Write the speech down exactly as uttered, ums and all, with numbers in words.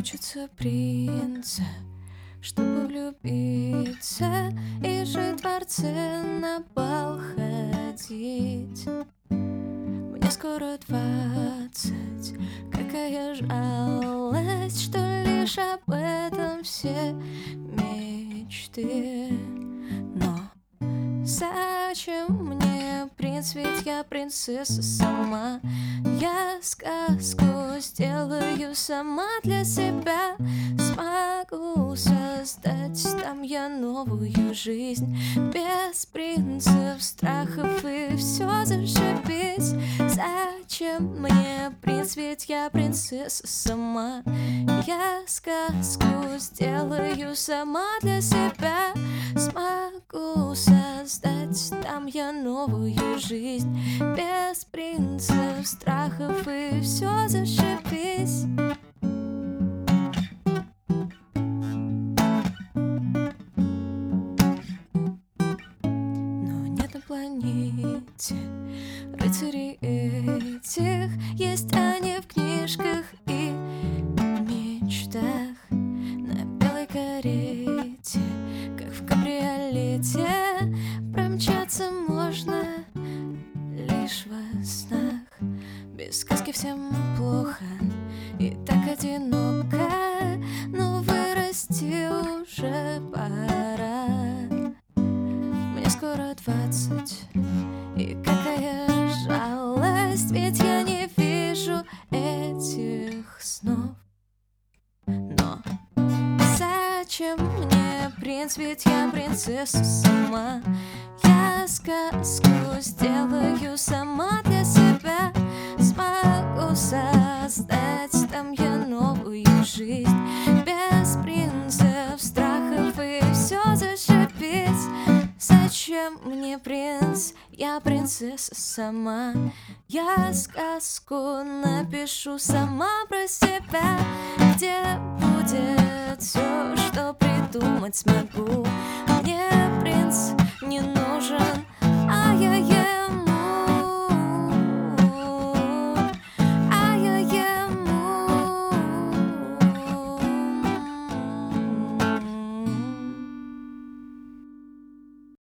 хочется принца, чтобы влюбиться и жить в дворце, на бал ходить. Мне скоро двадцать, какая жалость, что лишь об этом все мечты. Но зачем мне принц, ведь я принцесса сама. Я сказку сделаю сама для себя. Смогу создать там я новую жизнь, без принцев, страхов и все зашибись. Зачем мне принц, ведь я принцесса сама. Я сказку сделаю сама для себя. Смогу создать там я новую жизнь, без принцев, страхов и все зашибись. Но нет на планете рыцарей этих, есть они в книжках и мечтах. На белой карете, как в кабриолете, промчаться можно лишь во снах. Без сказки всем плохо и так одиноко, но вырасти уже пора. Мне скоро двадцать, и какая жалость, ведь я не вижу этих снов. Но зачем мне принц, ведь я принцесса сама. Я сказку сделаю сама для себя. Смогу создать там я новую жизнь, без принцев, страхов и все зашибись. Зачем мне принц, я принцесса сама. Я сказку напишу сама про себя, где будет все, что придумать смогу.